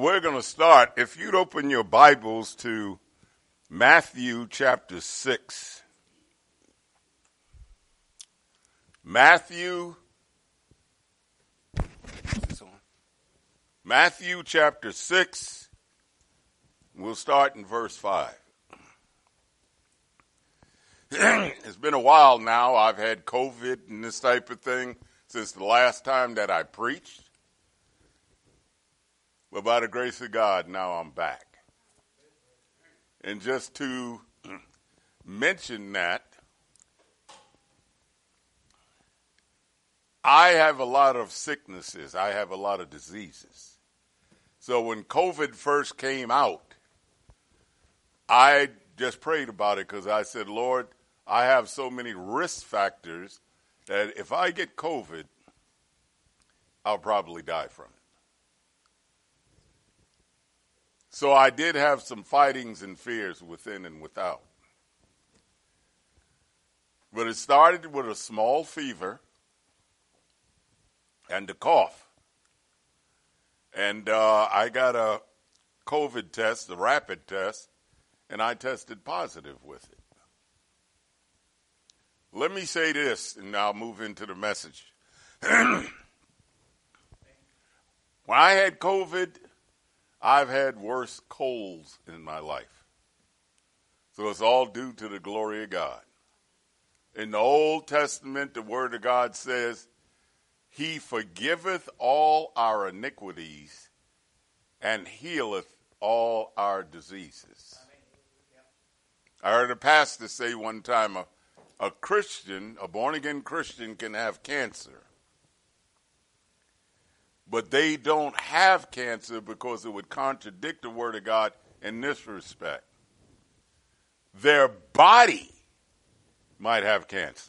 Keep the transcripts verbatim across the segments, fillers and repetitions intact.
we're going to start. If you'd open your Bibles to Matthew chapter six. Matthew, Matthew chapter six. We'll start in verse five. It's been a while now. I've had COVID and this type of thing since the last time that I preached. But by the grace of God, now I'm back. And just to mention that, I have a lot of sicknesses. I have a lot of diseases. So when COVID first came out, I just prayed about it because I said, Lord, I have so many risk factors that if I get COVID, I'll probably die from it. So I did have some fightings and fears within and without. But it started with a small fever and a cough. And uh, I got a COVID test, a rapid test, and I tested positive with it. Let me say this, and I'll move into the message. When I had COVID, I've had worse colds in my life. So it's all due to the glory of God. In the Old Testament, the Word of God says, He forgiveth all our iniquities and healeth all our diseases. I heard a pastor say one time, a, a Christian, a born-again Christian can have cancer. But they don't have cancer because it would contradict the Word of God in this respect. Their body might have cancer,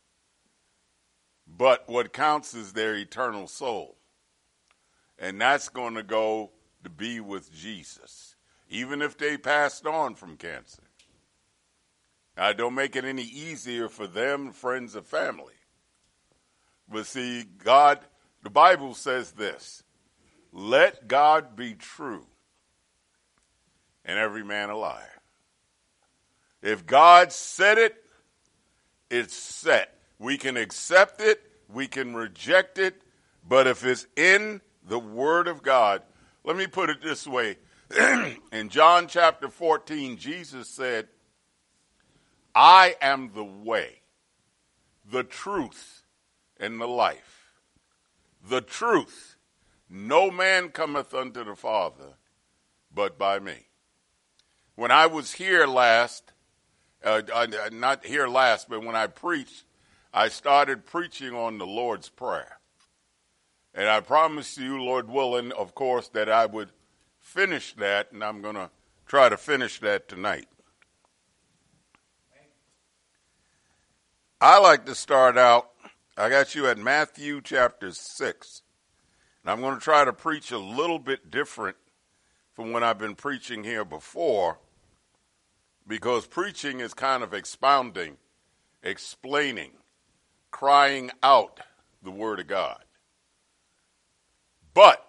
but what counts is their eternal soul. And that's going to go to be with Jesus, even if they passed on from cancer. Now, don't make it any easier for them, friends, or family. But see, God... The Bible says this, let God be true and every man a liar. If God said it, it's set. We can accept it, we can reject it, but if it's in the Word of God, let me put it this way. In John chapter fourteen, Jesus said, I am the way, the truth, and the life. The truth, no man cometh unto the Father, but by me. When I was here last, uh, not here last, but when I preached, I started preaching on the Lord's Prayer. And I promised you, Lord willing, of course, that I would finish that, and I'm going to try to finish that tonight. I like to start out, I got you at Matthew chapter six, and I'm going to try to preach a little bit different from when I've been preaching here before, because preaching is kind of expounding, explaining, crying out the Word of God. But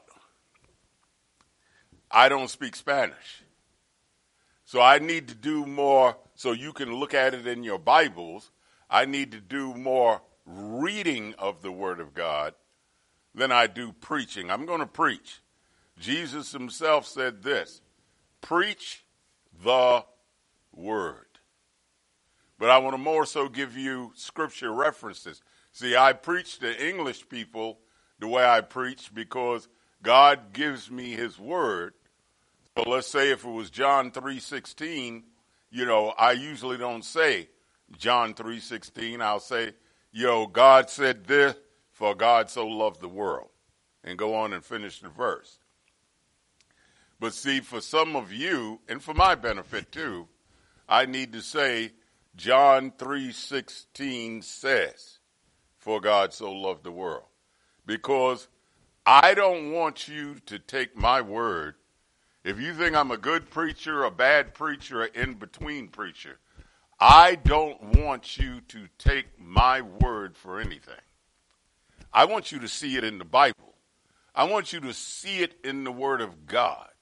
I don't speak Spanish, so I need to do more, so you can look at it in your Bibles. I need to do more reading of the Word of God than I do preaching. I'm going to preach. Jesus himself said this, preach the Word. But I want to more so give you scripture references. See, I preach to English people the way I preach because God gives me his Word. So let's say if it was John three sixteen, you know, I usually don't say John three sixteen. I'll say, Yo, God said this, for God so loved the world. And go on and finish the verse. But see, for some of you, and for my benefit too, I need to say, John three sixteen says, for God so loved the world. Because I don't want you to take my word. If you think I'm a good preacher, a bad preacher, an in-between preacher, I don't want you to take my word for anything. I want you to see it in the Bible. I want you to see it in the Word of God.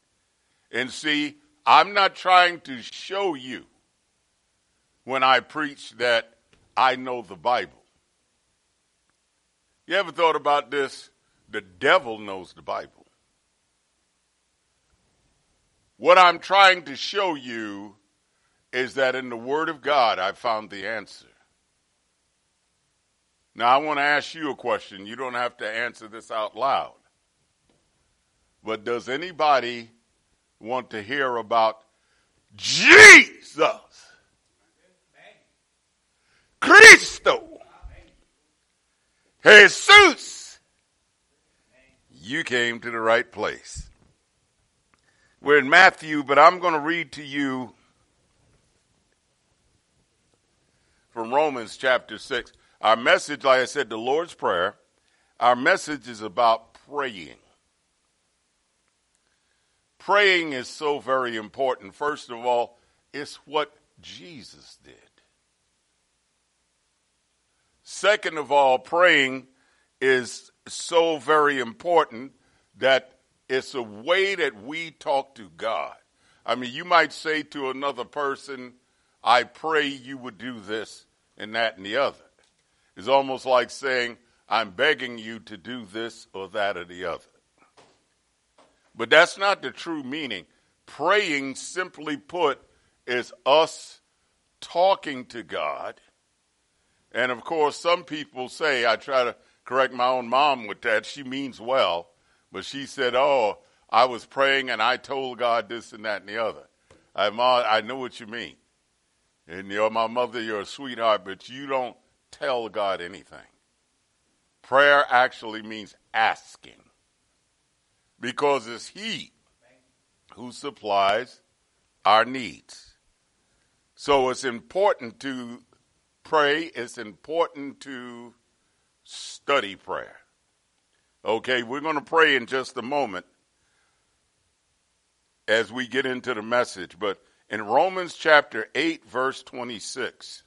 And see, I'm not trying to show you when I preach that I know the Bible. You ever thought about this? The devil knows the Bible. What I'm trying to show you is that in the Word of God, I found the answer. Now, I want to ask you a question. You don't have to answer this out loud. But does anybody want to hear about Jesus? Cristo. Jesus. You came to the right place. We're in Matthew, but I'm going to read to you from Romans chapter six. Our message, like I said, the Lord's Prayer. Our message is about praying. Praying is so very important. First of all, it's what Jesus did. Second of all, praying is so very important that it's a way that we talk to God. I mean, you might say to another person, I pray you would do this and that and the other. It's almost like saying, I'm begging you to do this or that or the other. But that's not the true meaning. Praying, simply put, is us talking to God. And of course, some people say, I try to correct my own mom with that. She means well, but she said, oh, I was praying and I told God this and that and the other. I, Ma, I know what you mean. And you're my mother, you're a sweetheart, but you don't tell God anything. Prayer actually means asking, because it's He who supplies our needs. So it's important to pray. It's important to study prayer. Okay, we're going to pray in just a moment as we get into the message. But in Romans chapter eight, verse twenty-six,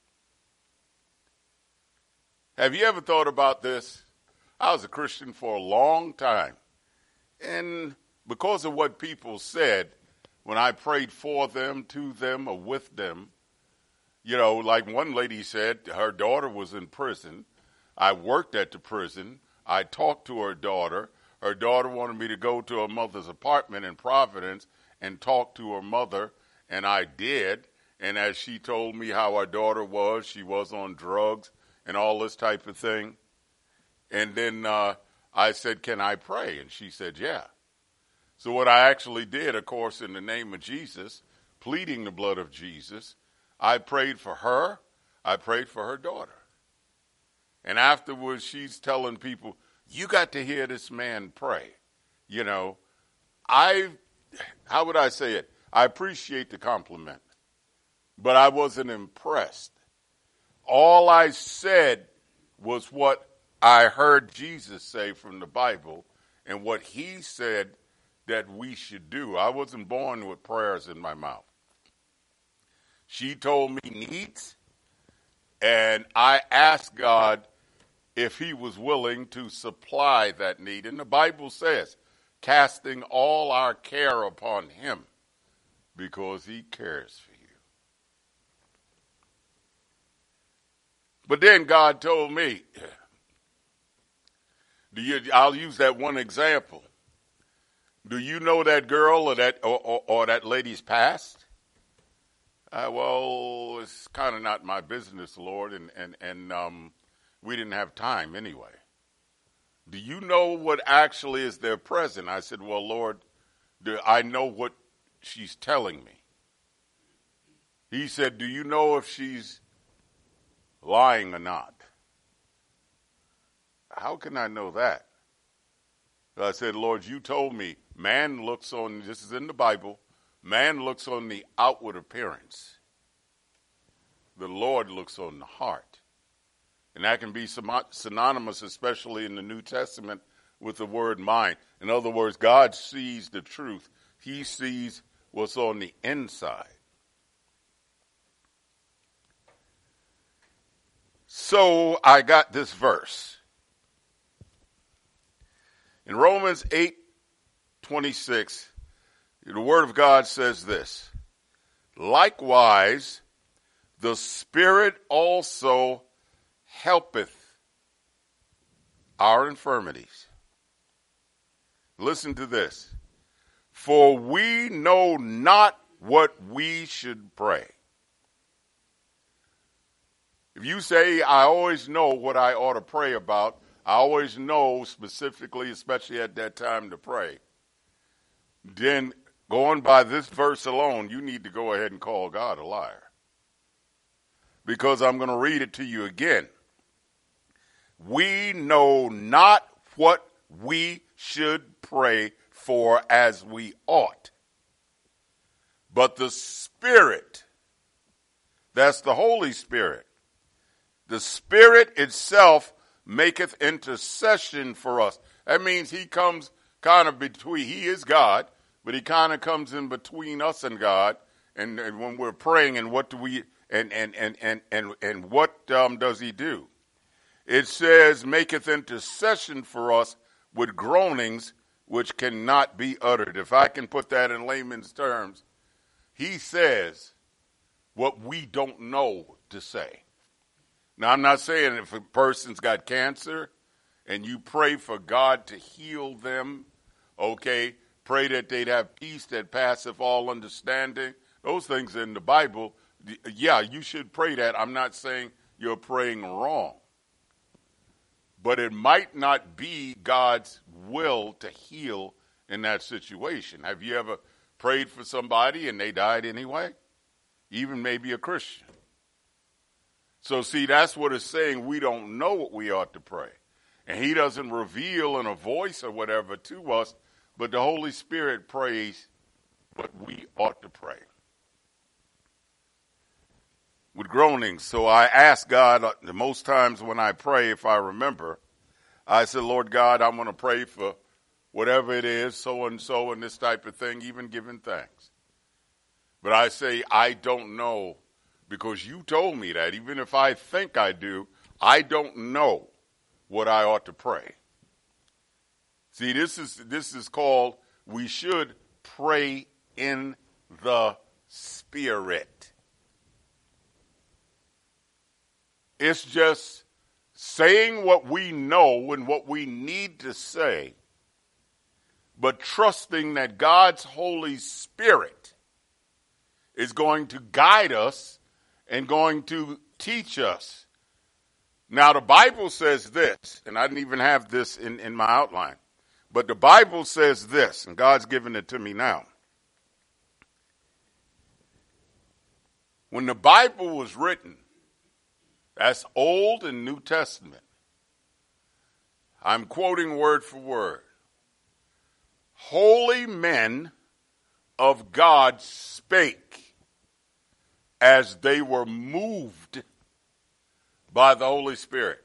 have you ever thought about this? I was a Christian for a long time. And because of what people said, when I prayed for them, to them, or with them, you know, like one lady said, her daughter was in prison. I worked at the prison. I talked to her daughter. Her daughter wanted me to go to her mother's apartment in Providence and talk to her mother, and I did. And as she told me how her daughter was, she was on drugs and all this type of thing. And then uh, I said, can I pray? And she said, yeah. So what I actually did, of course, in the name of Jesus, pleading the blood of Jesus, I prayed for her. I prayed for her daughter. And afterwards, she's telling people, you got to hear this man pray. You know, I, how would I say it? I appreciate the compliment, but I wasn't impressed. All I said was what I heard Jesus say from the Bible and what he said that we should do. I wasn't born with prayers in my mouth. She told me needs, and I asked God if he was willing to supply that need. And the Bible says, casting all our care upon him because he cares for you. But then God told me, do you, I'll use that one example. Do you know that girl or that or, or, or that lady's past? Uh, well, it's kind of not my business, Lord, and and and um, we didn't have time anyway. Do you know what actually is their present? I said, well, Lord, do I know what she's telling me. He said, do you know if she's lying or not? How can I know that? I said, Lord, you told me man looks on, this is in the Bible, man looks on the outward appearance. The Lord looks on the heart. And that can be synonymous, especially in the New Testament, with the word mind. In other words, God sees the truth. He sees what's on the inside. So I got this verse. In Romans eight twenty-six, The Word of God says this: likewise, the Spirit also helpeth our infirmities. Listen to this. For we know not what we should pray. If you say, I always know what I ought to pray about, I always know specifically, especially at that time, to pray, then going by this verse alone, you need to go ahead and call God a liar. Because I'm going to read it to you again. We know not what we should pray for as we ought. But the Spirit, that's the Holy Spirit, the Spirit itself maketh intercession for us. That means he comes kind of between, he is God, but he kind of comes in between us and God. And, and when we're praying, and what do we, and and and and and, and what um, does he do? It says, maketh intercession for us with groanings which cannot be uttered. If I can put that in layman's terms, he says what we don't know to say. Now, I'm not saying if a person's got cancer and you pray for God to heal them, okay, pray that they'd have peace that passeth all understanding. Those things in the Bible, yeah, you should pray that. I'm not saying you're praying wrong. But it might not be God's will to heal in that situation. Have you ever prayed for somebody and they died anyway? Even maybe a Christian. So see, that's what it's saying. We don't know what we ought to pray. And he doesn't reveal in a voice or whatever to us, but the Holy Spirit prays what we ought to pray. With groanings. So I ask God, the most times when I pray, if I remember, I said, Lord God, I'm going to pray for whatever it is, so and so, and this type of thing, even giving thanks. But I say, I don't know, because you told me that. Even if I think I do, I don't know what I ought to pray. See, this is this is called, we should pray in the Spirit. It's just saying what we know and what we need to say, but trusting that God's Holy Spirit is going to guide us and going to teach us. Now, the Bible says this, and I didn't even have this in, in my outline, but the Bible says this, and God's given it to me now. When the Bible was written, that's Old and New Testament, I'm quoting word for word. Holy men of God spake as they were moved by the Holy Spirit.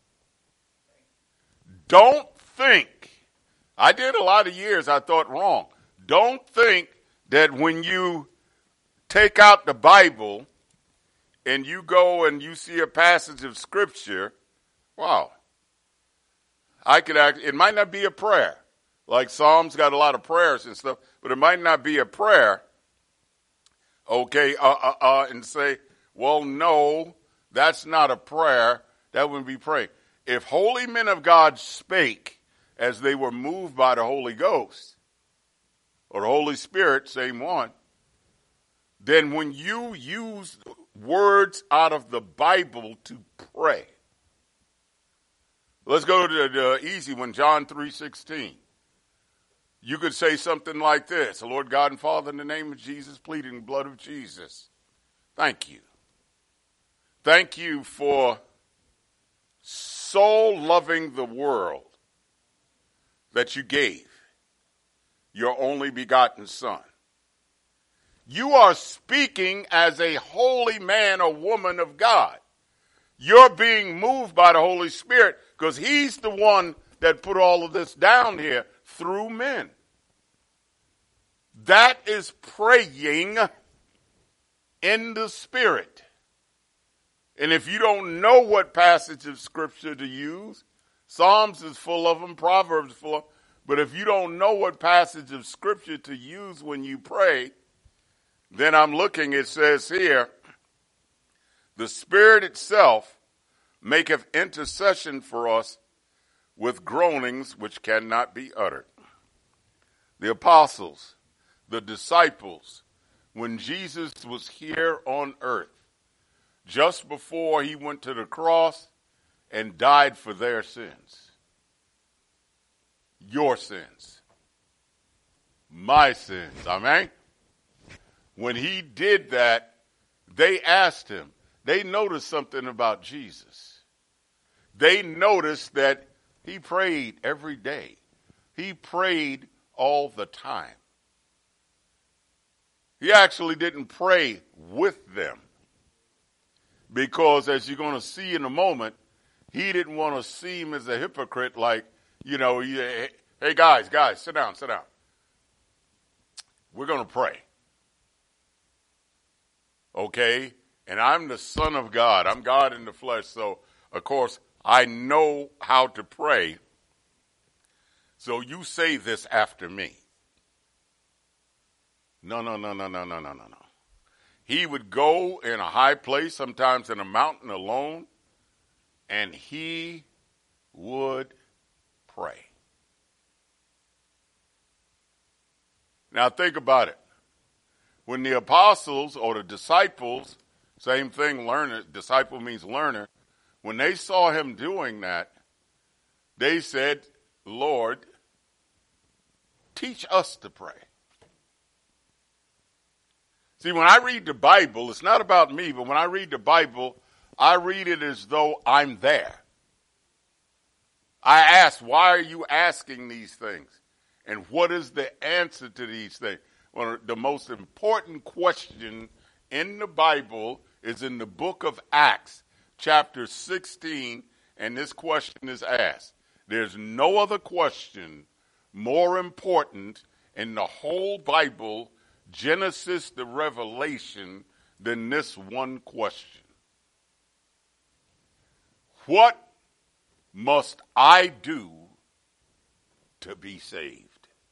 Don't think, I did a lot of years I thought wrong. Don't think that when you take out the Bible and you go and you see a passage of Scripture, wow, I could act, it might not be a prayer. Like Psalms got a lot of prayers and stuff, but it might not be a prayer, okay, uh, uh, uh, and say, well, no, that's not a prayer. That wouldn't be praying. If holy men of God spake as they were moved by the Holy Ghost, or the Holy Spirit, same one, then when you use words out of the Bible to pray. Let's go to the easy one, John three sixteen. You could say something like this: Lord God and Father, in the name of Jesus, pleading the blood of Jesus, thank you. Thank you for so loving the world that you gave your only begotten Son. You are speaking as a holy man or woman of God. You're being moved by the Holy Spirit because he's the one that put all of this down here through men. That is praying in the Spirit. And if you don't know what passage of Scripture to use, Psalms is full of them, Proverbs is full of them, But if you don't know what passage of scripture to use when you pray, then I'm looking, it says here, the Spirit itself maketh intercession for us with groanings which cannot be uttered. The apostles, the disciples, when Jesus was here on earth, just before he went to the cross and died for their sins, your sins, my sins, amen? When he did that, they asked him, they noticed something about Jesus. They noticed that he prayed every day. He prayed all the time. He actually didn't pray with them because, as you're going to see in a moment, he didn't want to seem as a hypocrite like, you know, hey guys, guys, sit down, sit down. We're going to pray. Okay? And I'm the Son of God. I'm God in the flesh. So, of course, I know how to pray. So you say this after me. No, no, no, no, no, no, no, no, no. He would go in a high place, sometimes in a mountain alone, and he would pray. Now think about it. When the apostles or the disciples, same thing, learner, disciple means learner, when they saw him doing that, they said, Lord, teach us to pray. See, when I read the Bible, it's not about me, but when I read the Bible, I read it as though I'm there. I ask, why are you asking these things? And what is the answer to these things? Well, the most important question in the Bible is in the book of Acts, chapter sixteen, and this question is asked. There's no other question more important in the whole Bible, Genesis to Revelation, than this one question. What must I do to be saved?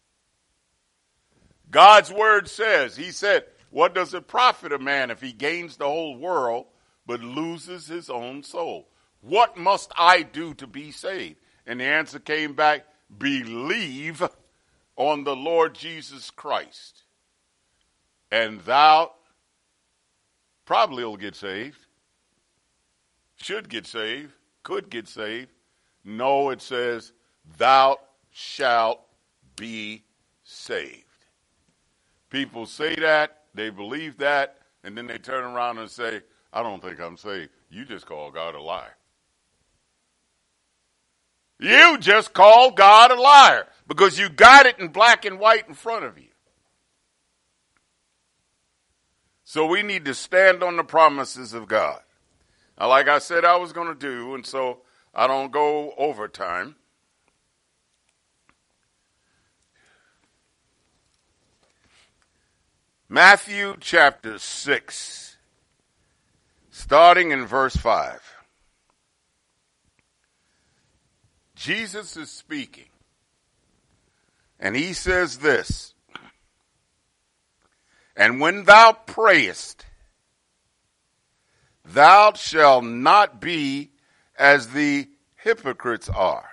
God's word says, he said, what does it profit a man if he gains the whole world but loses his own soul? What must I do to be saved? And the answer came back, believe on the Lord Jesus Christ, and thou probably will get saved, should get saved, could get saved. No, it says, thou shalt be saved. People say that, they believe that, and then they turn around and say, I don't think I'm saved. You just call God a liar. You just call God a liar because you got it in black and white in front of you. So we need to stand on the promises of God. Now, like I said I was going to do, and so I don't go overtime. Matthew chapter six, starting in verse five. Jesus is speaking, and he says this, and when thou prayest, thou shalt not be as the hypocrites are.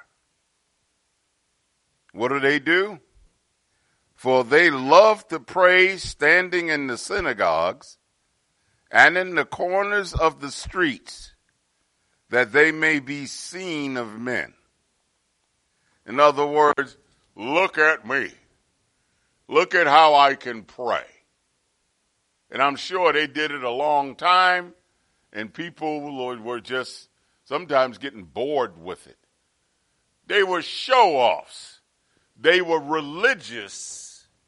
What do they do? For they love to pray standing in the synagogues and in the corners of the streets, that they may be seen of men. In other words, look at me. Look at how I can pray. And I'm sure they did it a long time, and people were just sometimes getting bored with it. They were show-offs. They were religious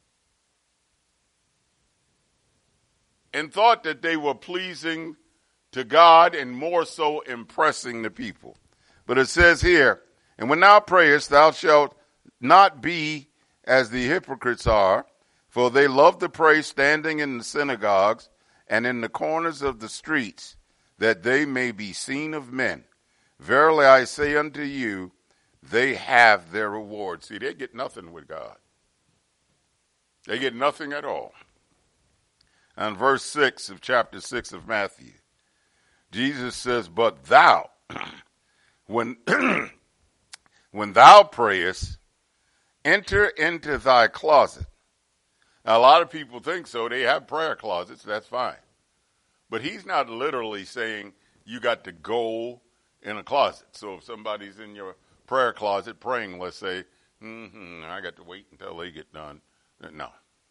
and thought that they were pleasing to God and more so impressing the people. But it says here, and when thou prayest, thou shalt not be as the hypocrites are, for they love to pray standing in the synagogues and in the corners of the streets, that they may be seen of men. Verily I say unto you, they have their reward. See, they get nothing with God. They get nothing at all. And verse six of chapter six of Matthew, Jesus says, but thou, when, when thou prayest, enter into thy closet. Now, a lot of people think so. They have prayer closets. That's fine. But he's not literally saying you got to go in a closet. So if somebody's in your prayer closet praying, let's say, mm-hmm, I got to wait until they get done. No.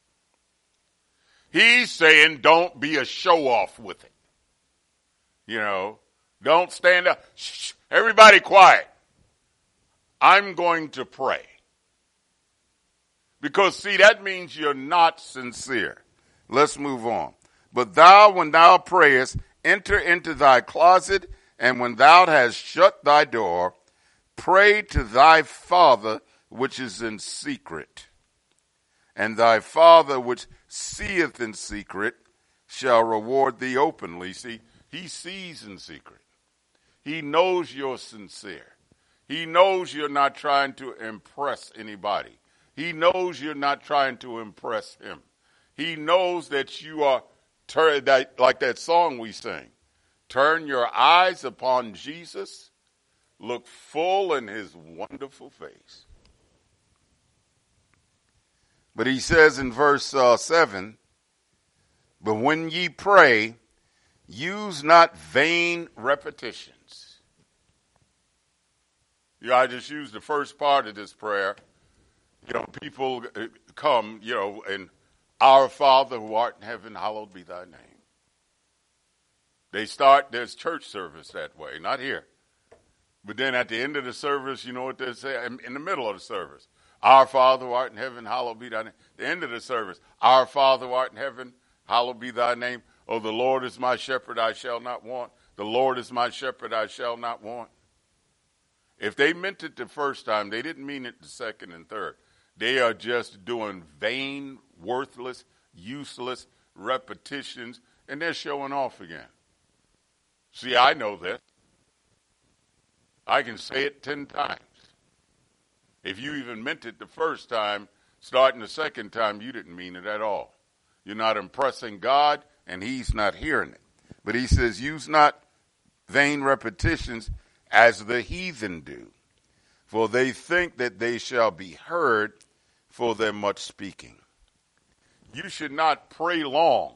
He's saying don't be a show-off with it. You know, don't stand up. Shh, everybody quiet. I'm going to pray. Because, see, that means you're not sincere. Let's move on. But thou, when thou prayest, enter into thy closet, and when thou hast shut thy door, pray to thy Father which is in secret. And thy Father which seeth in secret shall reward thee openly. See, he sees in secret. He knows you're sincere. He knows you're not trying to impress anybody. He knows you're not trying to impress him. He knows that you are, turn, that, like that song we sing, turn your eyes upon Jesus, look full in his wonderful face. But he says in verse uh, seven, but when ye pray, use not vain repetitions. Yeah, I just used the first part of this prayer. You know, people come, you know, and our Father who art in heaven, hallowed be thy name. They start their church service that way, not here. But then at the end of the service, you know what they say? In the middle of the service, our Father who art in heaven, hallowed be thy name. The end of the service, our Father who art in heaven, hallowed be thy name. Oh, the Lord is my shepherd, I shall not want. The Lord is my shepherd, I shall not want. If they meant it the first time, they didn't mean it the second and third. They are just doing vain, worthless, useless repetitions, and they're showing off again. See, I know this. I can say it ten times. If you even meant it the first time, starting the second time, you didn't mean it at all. You're not impressing God, and he's not hearing it. But he says, use not vain repetitions as the heathen do, for they think that they shall be heard for their much speaking. You should not pray long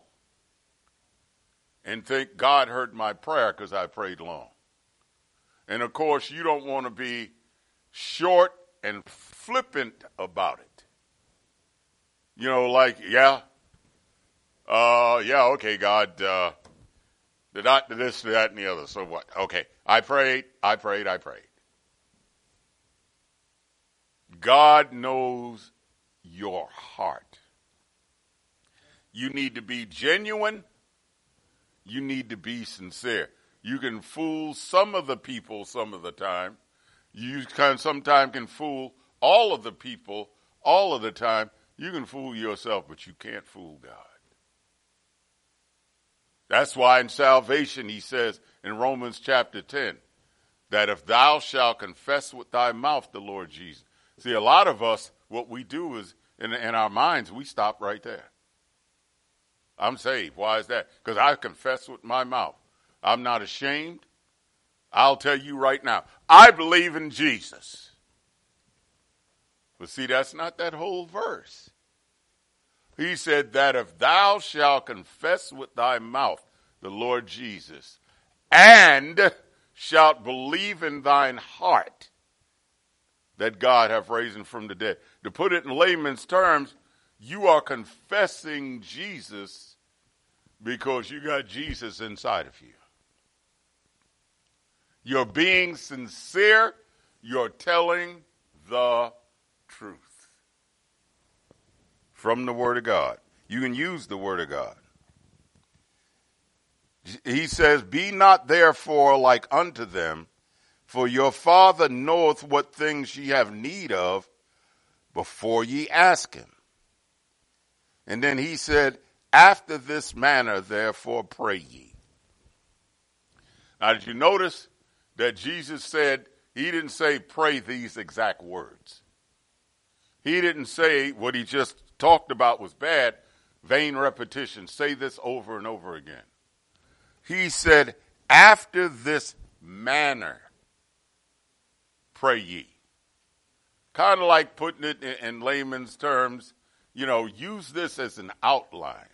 and think God heard my prayer because I prayed long. And of course, you don't want to be short and flippant about it. You know, like, yeah, uh, yeah, okay, God, uh, the not this, that, and the other. So what? Okay, I prayed, I prayed, I prayed. God knows your heart. You need to be genuine. You need to be sincere. You can fool some of the people some of the time. You can sometimes can fool all of the people all of the time. You can fool yourself, but you can't fool God. That's why in salvation he says in Romans chapter ten, that if thou shalt confess with thy mouth the Lord Jesus. See, a lot of us, what we do is, in, in our minds, we stop right there. I'm saved. Why is that? Because I confess with my mouth. I'm not ashamed. I'll tell you right now, I believe in Jesus. But see, that's not that whole verse. He said that if thou shalt confess with thy mouth the Lord Jesus, and shalt believe in thine heart that God hath raised him from the dead. To put it in layman's terms, you are confessing Jesus because you got Jesus inside of you. You're being sincere. You're telling the truth from the Word of God. You can use the Word of God. He says, be not therefore like unto them, for your Father knoweth what things ye have need of before ye ask him. And then he said, after this manner therefore pray ye. Now did you notice that Jesus said, He didn't say pray these exact words. He didn't say what he just talked about was bad, vain repetition. Say this over and over again. He said, after this manner, pray ye. Kind of like putting it in, in layman's terms, you know, use this as an outline.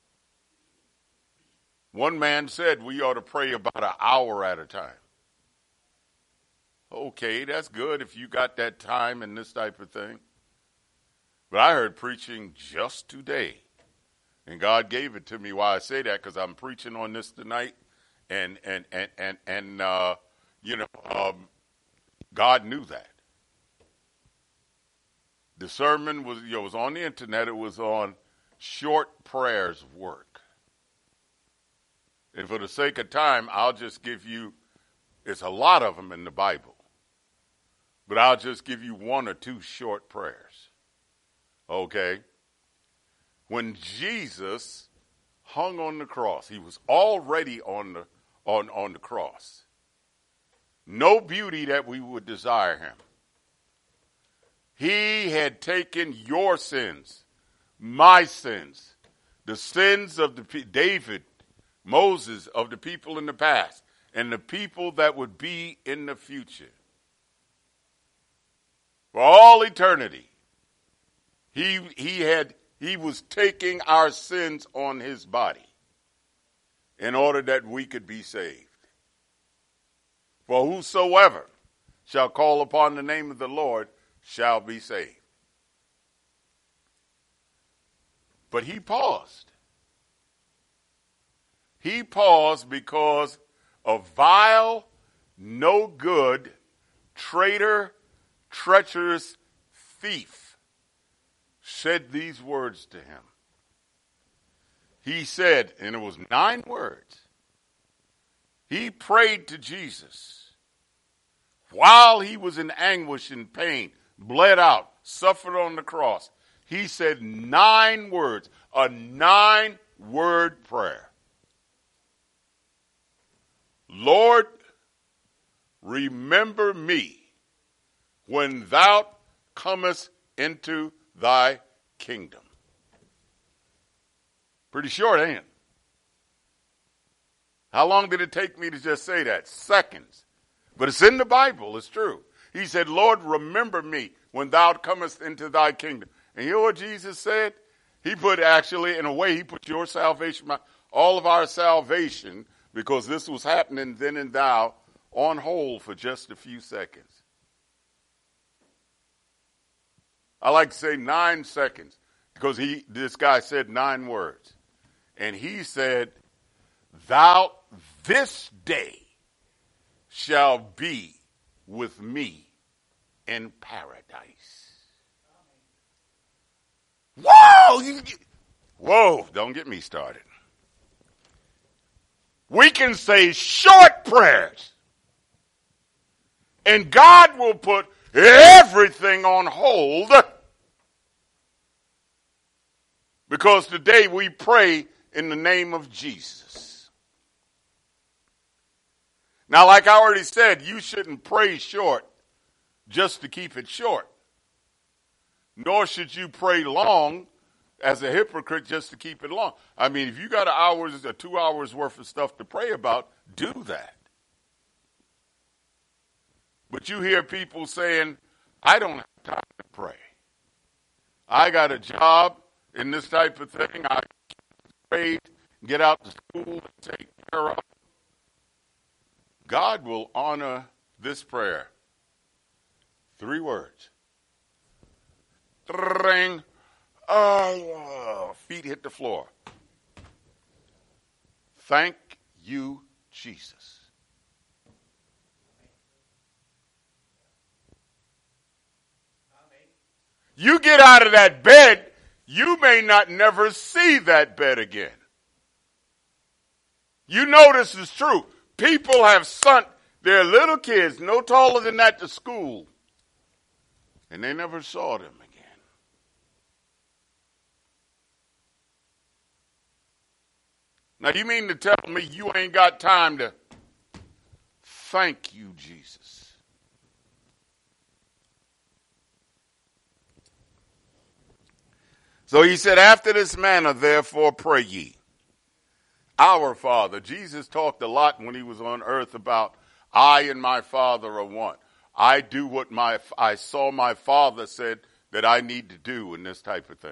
One man said we ought to pray about an hour at a time. Okay, that's good if you got that time and this type of thing. But I heard preaching just today, and God gave it to me. Why I say that, because I'm preaching on this tonight, and and and and and uh, you know, um, God knew that. The sermon was, you know, was on the internet. It was on short prayers work. And for the sake of time, I'll just give you. It's a lot of them in the Bible. But I'll just give you one or two short prayers. Okay? When Jesus hung on the cross, he was already on the on, on the cross. No beauty that we would desire him. He had taken your sins, my sins, the sins of the David, Moses, of the people in the past, and the people that would be in the future. For all eternity, he he had he was taking our sins on his body in order that we could be saved. For whosoever shall call upon the name of the Lord shall be saved. But he paused. He paused because a vile, no good, traitor, treacherous thief said these words to him. He said, and it was nine words, he prayed to Jesus while he was in anguish and pain, bled out, suffered on the cross. He said nine words, a nine-word prayer. Lord, remember me when thou comest into thy kingdom. Pretty short, ain't it? How long did it take me to just say that? Seconds. But it's in the Bible. It's true. He said, Lord, remember me when thou comest into thy kingdom. And you know what Jesus said? He put actually, in a way, he put your salvation, all of our salvation, because this was happening then and thou, on hold for just a few seconds. I like to say nine seconds because he, this guy said nine words. And he said, thou this day shall be with me in paradise. Whoa! You, whoa, don't get me started. We can say short prayers, and God will put everything on hold, because today we pray in the name of Jesus. Now, like I already said, you shouldn't pray short just to keep it short. Nor should you pray long as a hypocrite just to keep it long. I mean, if you got an hour's or two hours worth of stuff to pray about, do that. But you hear people saying, I don't have time to pray. I got a job in this type of thing. I pray, get out to school and take care of. God will honor this prayer. Three words. Ring. Oh, feet hit the floor. Thank you, Jesus. You get out of that bed, you may not never see that bed again. You know this is true. People have sent their little kids no taller than that to school, and they never saw them again. Now, you mean to tell me you ain't got time to thank you, Jesus? So he said, after this manner, therefore, pray ye. Our Father. Jesus talked a lot when he was on earth about I and my Father are one. I do what my I saw my Father said that I need to do, and this type of thing.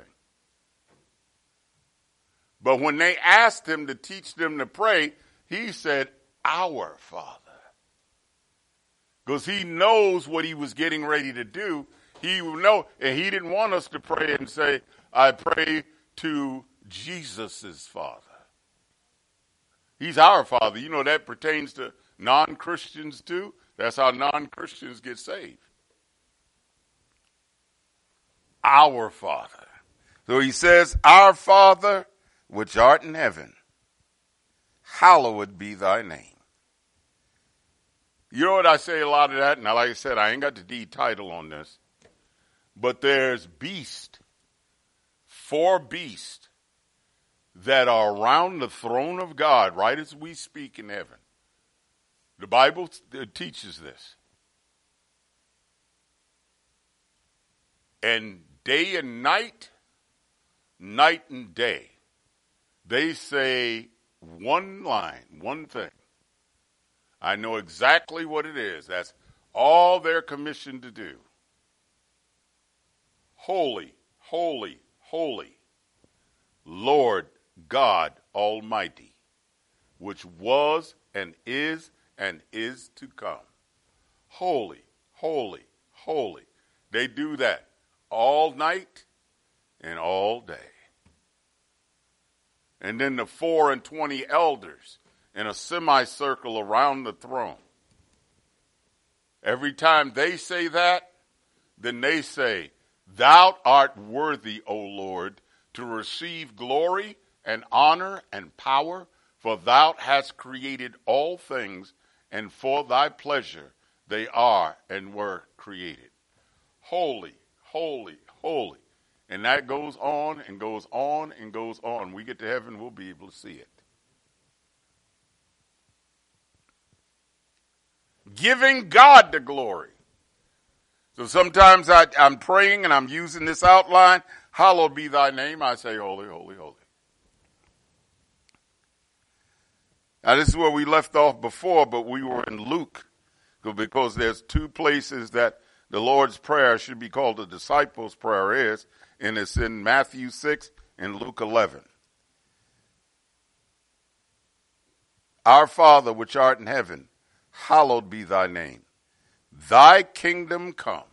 But when they asked him to teach them to pray, he said, our Father. Because he knows what he was getting ready to do. He will know, and he didn't want us to pray and say, I pray to Jesus' Father. He's our Father. You know, that pertains to non-Christians too. That's how non-Christians get saved. Our Father. So he says, our Father, which art in heaven, hallowed be thy name. You know what, I say a lot of that, and like I said, I ain't got the D title on this, but there's beasts, four beasts that are around the throne of God right as we speak in heaven. The Bible teaches this. And day and night, night and day, they say one line, one thing. I know exactly what it is. That's all they're commissioned to do. Holy, holy, holy, Lord God Almighty, which was and is and is to come. Holy, holy, holy. They do that all night and all day. And then the four and twenty elders in a semicircle around the throne. Every time they say that, then they say, thou art worthy, O Lord, to receive glory and honor and power, for thou hast created all things, and for thy pleasure they are and were created. Holy, holy, holy. And that goes on and goes on and goes on. We get to heaven, we'll be able to see it. Giving God the glory. So sometimes I, I'm praying and I'm using this outline. Hallowed be thy name. I say, holy, holy, holy. Now this is where we left off before, but we were in Luke. Because there's two places that the Lord's Prayer should be called the disciples' prayer is. And it's in Matthew six and Luke eleven. Our Father which art in heaven, hallowed be thy name. Thy kingdom come.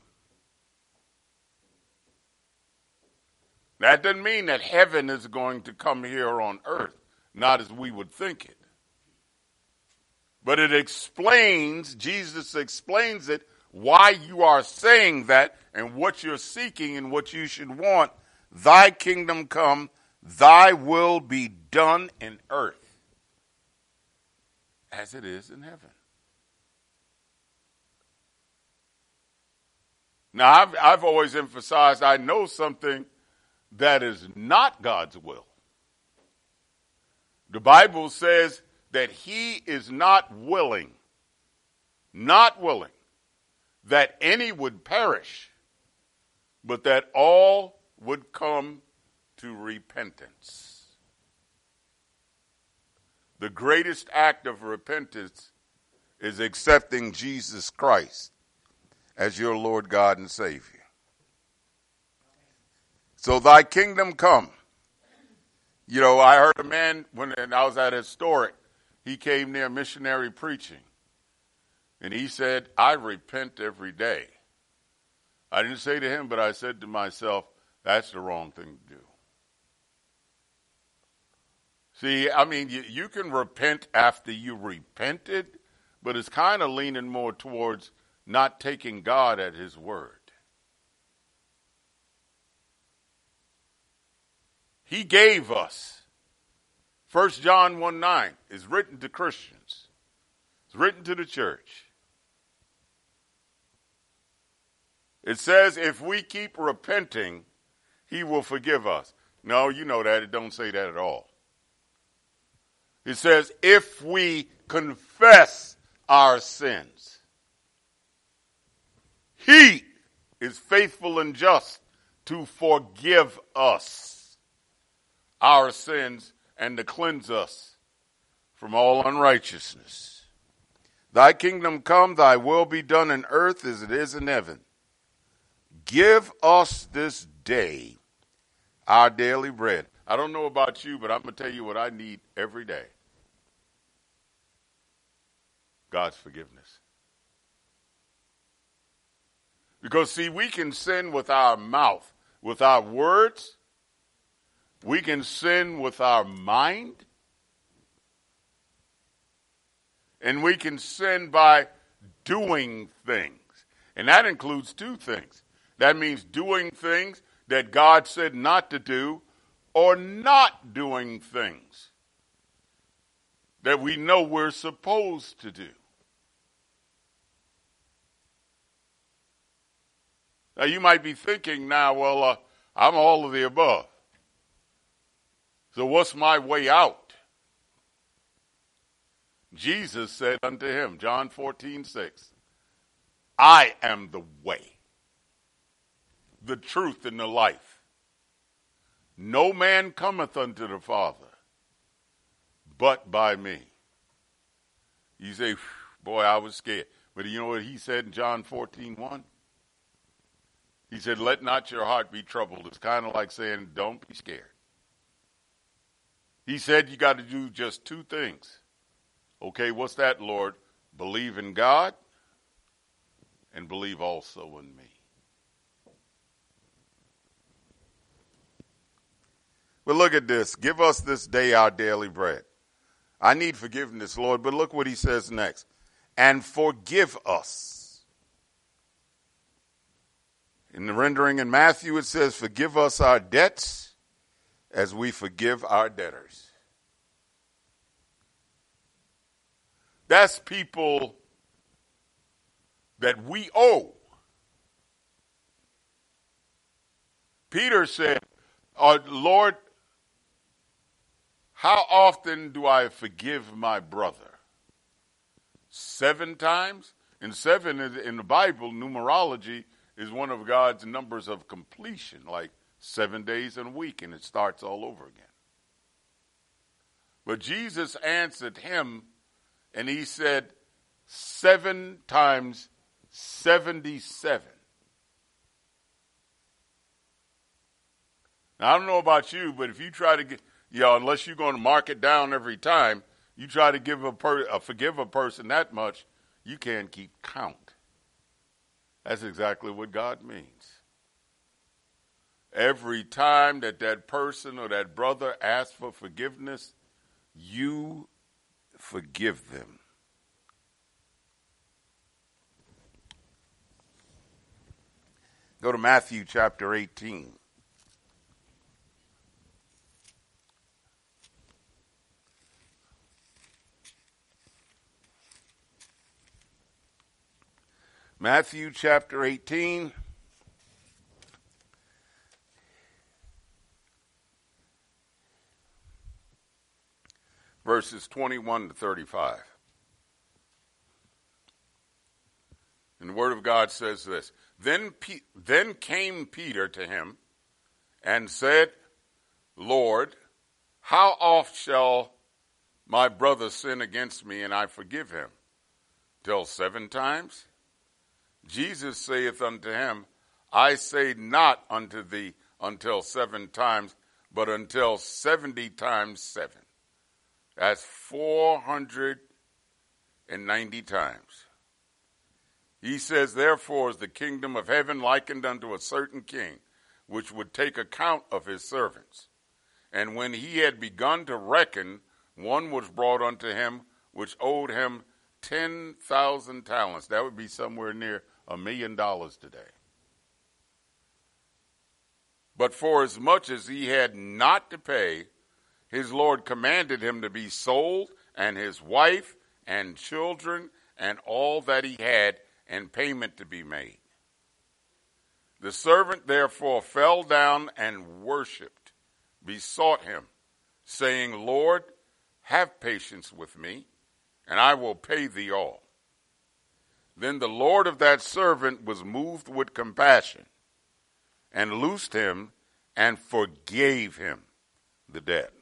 That doesn't mean that heaven is going to come here on earth, not as we would think it. But it explains, Jesus explains it, why you are saying that and what you're seeking and what you should want. Thy kingdom come, thy will be done in earth as it is in heaven. Now, I've, I've always emphasized I know something that is not God's will. The Bible says that he is not willing, not willing, that any would perish, but that all would come to repentance. The greatest act of repentance is accepting Jesus Christ as your Lord, God, and Savior. So thy kingdom come. You know, I heard a man, when I was at Historic, he came there missionary preaching. And he said, I repent every day. I didn't say to him, but I said to myself, that's the wrong thing to do. See, I mean, you, you can repent after you repented, but it's kind of leaning more towards not taking God at his word. He gave us. First John one nine is written to Christians. It's written to the church. It says if we keep repenting, he will forgive us. No, you know that. It don't say that at all. It says if we confess our sins, he is faithful and just to forgive us our sins and to cleanse us from all unrighteousness. Thy kingdom come, thy will be done in earth as it is in heaven. Give us this day our daily bread. I don't know about you, but I'm going to tell you what I need every day. God's forgiveness. Because, see, we can sin with our mouth, with our words. We can sin with our mind. And we can sin by doing things. And that includes two things. That means doing things that God said not to do, or not doing things that we know we're supposed to do. Now, you might be thinking now, well, uh, I'm all of the above. So what's my way out? Jesus said unto him, John fourteen six, I am the way, the truth, and the life. No man cometh unto the Father but by me. You say, boy, I was scared. But you know what he said in John fourteen one? He said, let not your heart be troubled. It's kind of like saying, don't be scared. He said you got to do just two things. Okay, what's that, Lord? Believe in God and believe also in me. But look at this. Give us this day our daily bread. I need forgiveness, Lord, but look what he says next. And forgive us. In the rendering in Matthew, it says, forgive us our debts as we forgive our debtors. That's people that we owe. Peter said, oh, Lord, how often do I forgive my brother? Seven times? And seven in the Bible, numerology, is one of God's numbers of completion, like seven days in a week, and it starts all over again. But Jesus answered him, and he said, seven times seventy-seven. Now, I don't know about you, but if you try to get, you know, unless you're going to mark it down every time, you try to give a per, uh, forgive a person that much, you can't keep count. That's exactly what God means. Every time that that person or that brother asks for forgiveness, you forgive them. Go to Matthew chapter eighteen. Matthew chapter eighteen, verses twenty-one to thirty-five. And the Word of God says this, Then, Pe- then came Peter to him and said, Lord, how oft shall my brother sin against me and I forgive him? Till seven times? Jesus saith unto him, I say not unto thee until seven times, but until seventy times seven. That's four hundred ninety times. He says, therefore is the kingdom of heaven likened unto a certain king, which would take account of his servants. And when he had begun to reckon, one was brought unto him, which owed him ten thousand talents. That would be somewhere near a million dollars today. But for as much as he had not to pay, his Lord commanded him to be sold, and his wife and children and all that he had, and payment to be made. The servant therefore fell down and worshipped, besought him, saying, Lord, have patience with me, and I will pay thee all. Then the Lord of that servant was moved with compassion, and loosed him and forgave him the debt.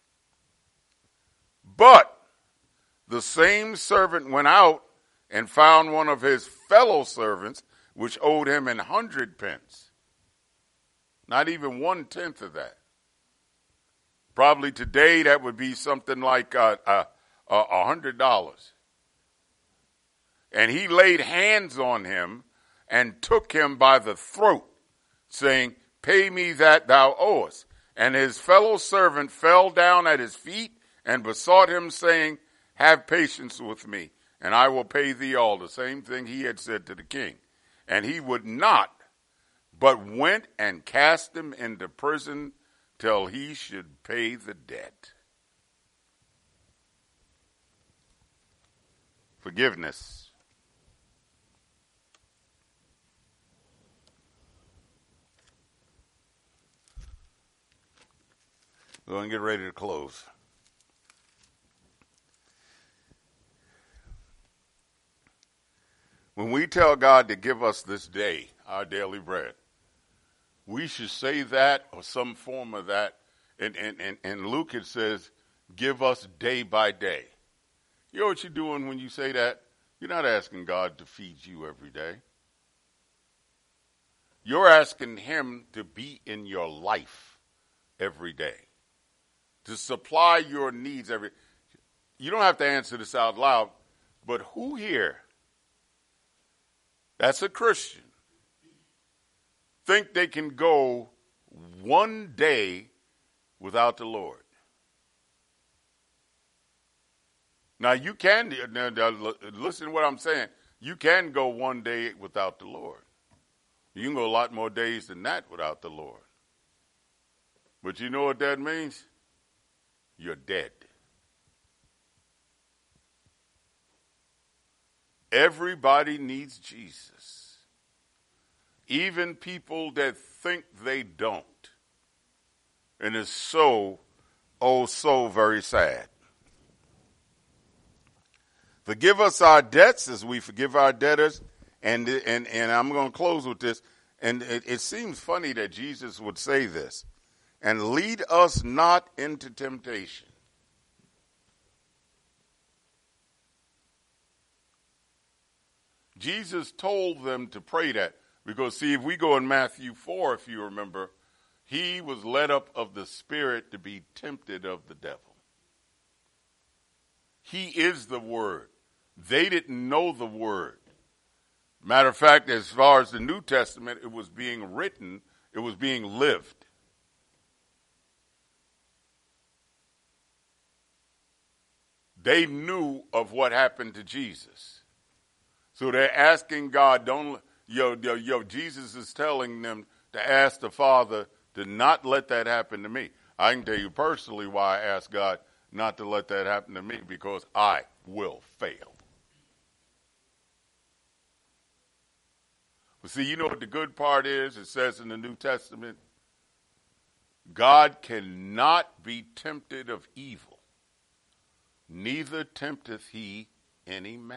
But the same servant went out and found one of his fellow servants, which owed him an hundred pence. Not even one tenth of that. Probably today that would be something like a uh, uh, uh, hundred dollars. And he laid hands on him and took him by the throat, saying, "Pay me that thou owest." And his fellow servant fell down at his feet and besought him, saying, "Have patience with me, and I will pay thee all." The same thing he had said to the king. And he would not, but went and cast him into prison till he should pay the debt. Forgiveness. We're going to get ready to close. When we tell God to give us this day our daily bread, we should say that or some form of that. And, and, and, and Luke, it says, give us day by day. You know what you're doing when you say that? You're not asking God to feed you every day. You're asking him to be in your life every day, to supply your needs every. You don't have to answer this out loud, but who here that's a Christian think they can go one day without the Lord? Now you can, now, now, listen to what I'm saying. You can go one day without the Lord. You can go a lot more days than that without the Lord. But you know what that means? You're dead. Everybody needs Jesus. Even people that think they don't. And it's so, oh, so very sad. Forgive us our debts as we forgive our debtors. And and, and I'm going to close with this. And it, it seems funny that Jesus would say this. And lead us not into temptation. Jesus told them to pray that. Because, see, if we go in Matthew four, if you remember, he was led up of the Spirit to be tempted of the devil. He is the Word. They didn't know the Word. Matter of fact, as far as the New Testament, it was being written, it was being lived. They knew of what happened to Jesus. So they're asking God, don't, yo, yo, yo, Jesus is telling them to ask the Father to not let that happen to me. I can tell you personally why I ask God not to let that happen to me, because I will fail. But see, you know what the good part is? It says in the New Testament, God cannot be tempted of evil, neither tempteth he any man.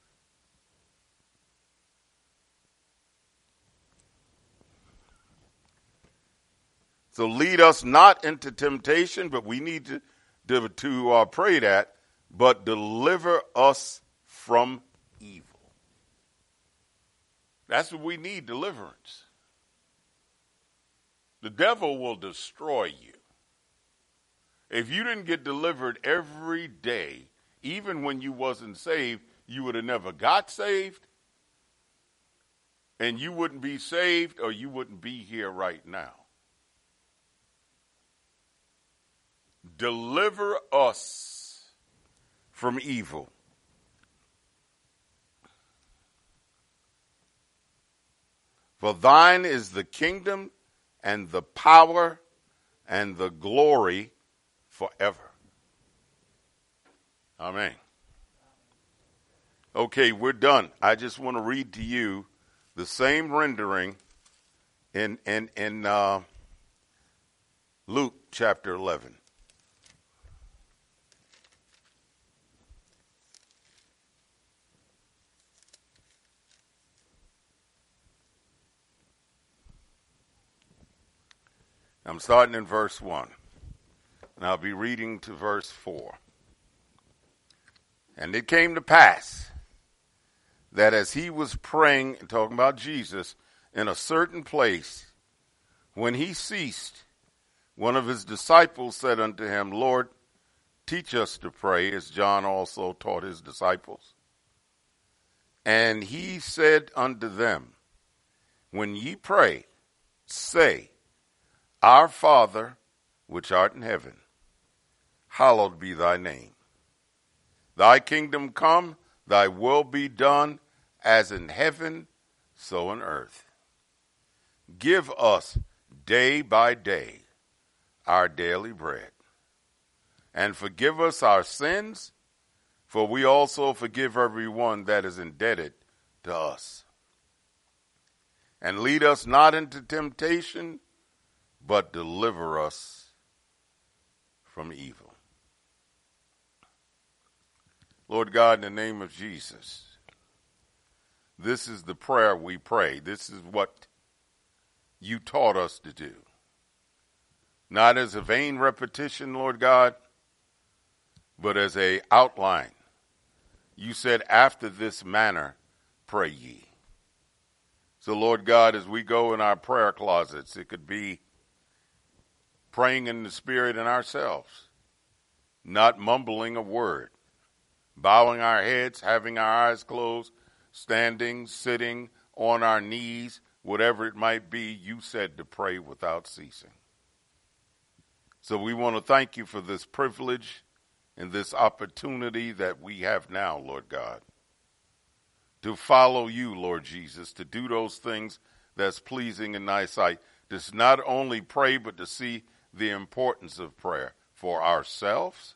So lead us not into temptation, but we need to, to, to uh, pray that, but deliver us from evil. That's what we need, deliverance. The devil will destroy you. If you didn't get delivered every day, even when you wasn't saved, you would have never got saved, and you wouldn't be saved, or you wouldn't be here right now. Deliver us from evil. For thine is the kingdom and the power and the glory forever. Amen. Okay, we're done. I just want to read to you the same rendering in in in uh, Luke chapter eleven. I'm starting in verse one, and I'll be reading to verse four. And it came to pass that as he was praying, and talking about Jesus, in a certain place, when he ceased, one of his disciples said unto him, Lord, teach us to pray, as John also taught his disciples. And he said unto them, when ye pray, say, Our Father, which art in heaven, hallowed be thy name. Thy kingdom come, thy will be done, as in heaven, so on earth. Give us day by day our daily bread, and forgive us our sins, for we also forgive everyone that is indebted to us. And lead us not into temptation, but deliver us from evil. Lord God, in the name of Jesus, this is the prayer we pray. This is what you taught us to do. Not as a vain repetition, Lord God, but as a outline. You said, after this manner, pray ye. So, Lord God, as we go in our prayer closets, it could be praying in the Spirit in ourselves, not mumbling a word, bowing our heads, having our eyes closed, standing, sitting, on our knees, whatever it might be. You said to pray without ceasing. So we want to thank you for this privilege and this opportunity that we have now, Lord God, to follow you, Lord Jesus, to do those things that's pleasing in thy sight, to not only pray, but to see the importance of prayer for ourselves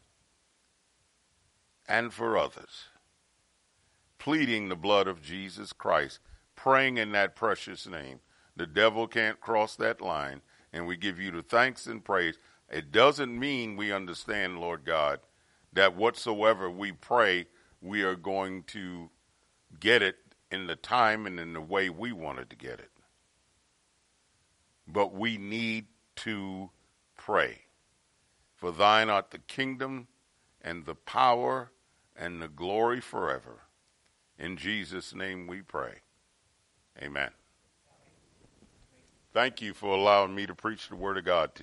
and for others, pleading the blood of Jesus Christ, praying in that precious name. The devil can't cross that line, and we give you the thanks and praise. It doesn't mean we understand, Lord God, that whatsoever we pray, we are going to get it in the time and in the way we wanted to get it. But we need to pray. For thine art the kingdom and the power and the glory forever. In Jesus' name we pray. Amen. Thank you for allowing me to preach the word of God to you.